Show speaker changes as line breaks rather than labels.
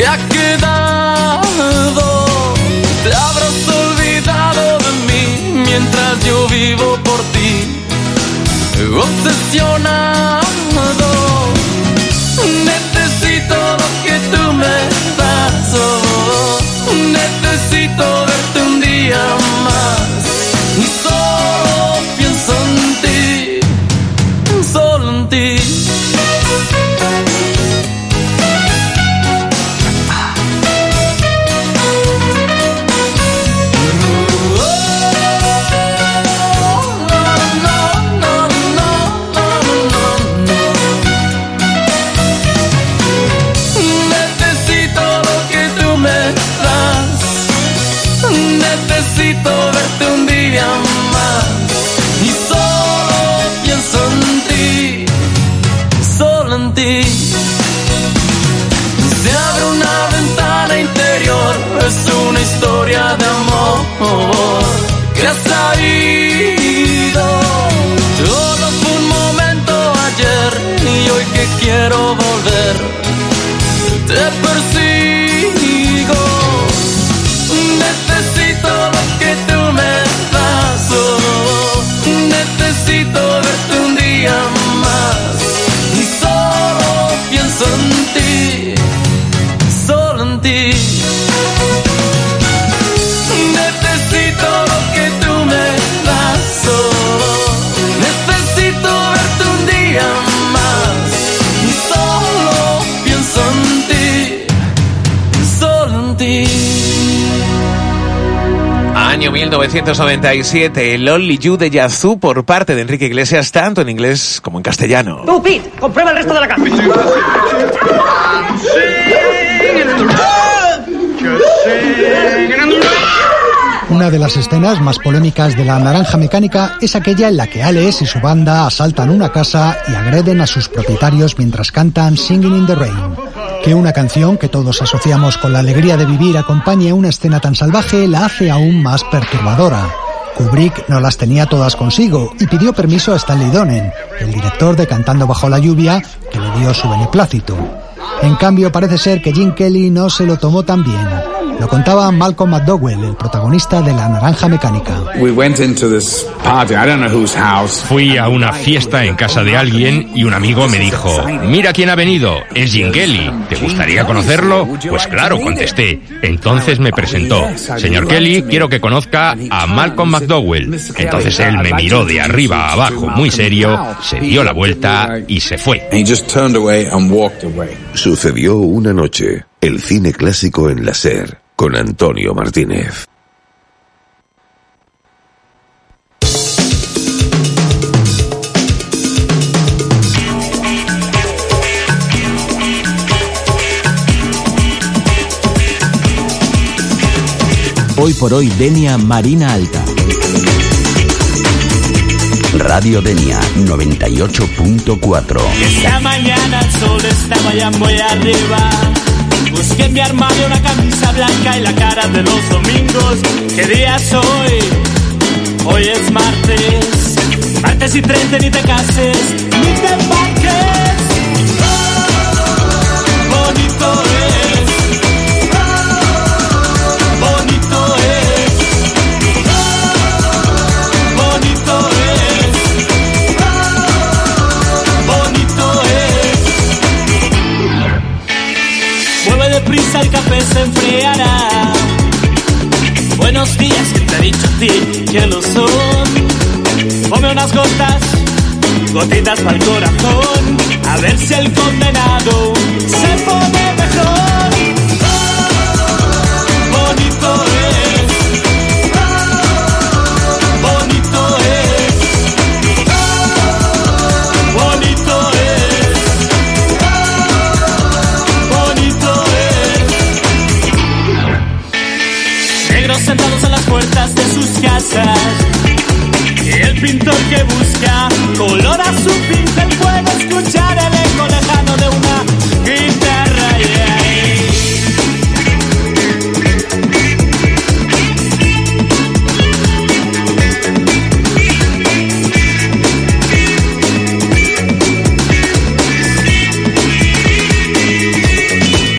te ha quedado. Te habrás olvidado de mí mientras yo vivo por ti, obsesionado. Necesito lo que tú me das, oh, necesito verte un día más. Y solo pienso en ti, solo en ti. Necesito verte un día más y solo pienso en ti, solo en ti. Se abre una ventana interior, es una historia de amor que ha salido. Todo fue un momento ayer y hoy que quiero volver te persigo. Necesito lo que tú me das, oh, necesito verte un día más y solo pienso en ti, solo en ti. Necesito lo que tú me das, oh, necesito verte un día más y solo pienso en ti, solo en ti.
Año 1997, el Only You de Yazoo por parte de Enrique Iglesias, tanto en inglés como en castellano.
Tú, Pete, comprueba el resto de la casa.
Una de las escenas más polémicas de La Naranja Mecánica es aquella en la que Alex y su banda asaltan una casa y agreden a sus propietarios mientras cantan Singing in the Rain. Que una canción que todos asociamos con la alegría de vivir acompañe a una escena tan salvaje la hace aún más perturbadora. Kubrick no las tenía todas consigo y pidió permiso a Stanley Donen, el director de Cantando bajo la lluvia, que le dio su beneplácito. En cambio, parece ser que Gene Kelly no se lo tomó tan bien. Lo contaba Malcolm McDowell, el protagonista de La Naranja Mecánica.
Fui a una fiesta en casa de alguien y un amigo me dijo: mira quién ha venido, es Gene Kelly, ¿te gustaría conocerlo? Pues claro, contesté. Entonces me presentó: señor Kelly, quiero que conozca a Malcolm McDowell. Entonces él me miró de arriba a abajo muy serio, se dio la vuelta y se fue.
Sucedió una noche, el cine clásico en la SER, con Antonio Martínez.
Hoy por hoy, Denia Marina Alta. Radio Denia 98.4.
Esta mañana el sol estaba ya muy arriba. Busqué en mi armario una camisa blanca y la cara de los domingos. ¿Qué día es hoy? Hoy es martes. Martes y 30, ni te cases, ni te embarques. Bonito es. Bonito es. Bonito es. Bonito es. Mueve deprisa, el café se enfriará. Buenos días, que te he dicho a ti que lo son. Ponme unas gotitas para el corazón, a ver si el condenado se pone mejor. Bonito es. Bonito es. Bonito es. Bonito es. Negros sentados en las puertas de sus casas. El pintor que busca color a su pincel puede escuchar el eco lejano de una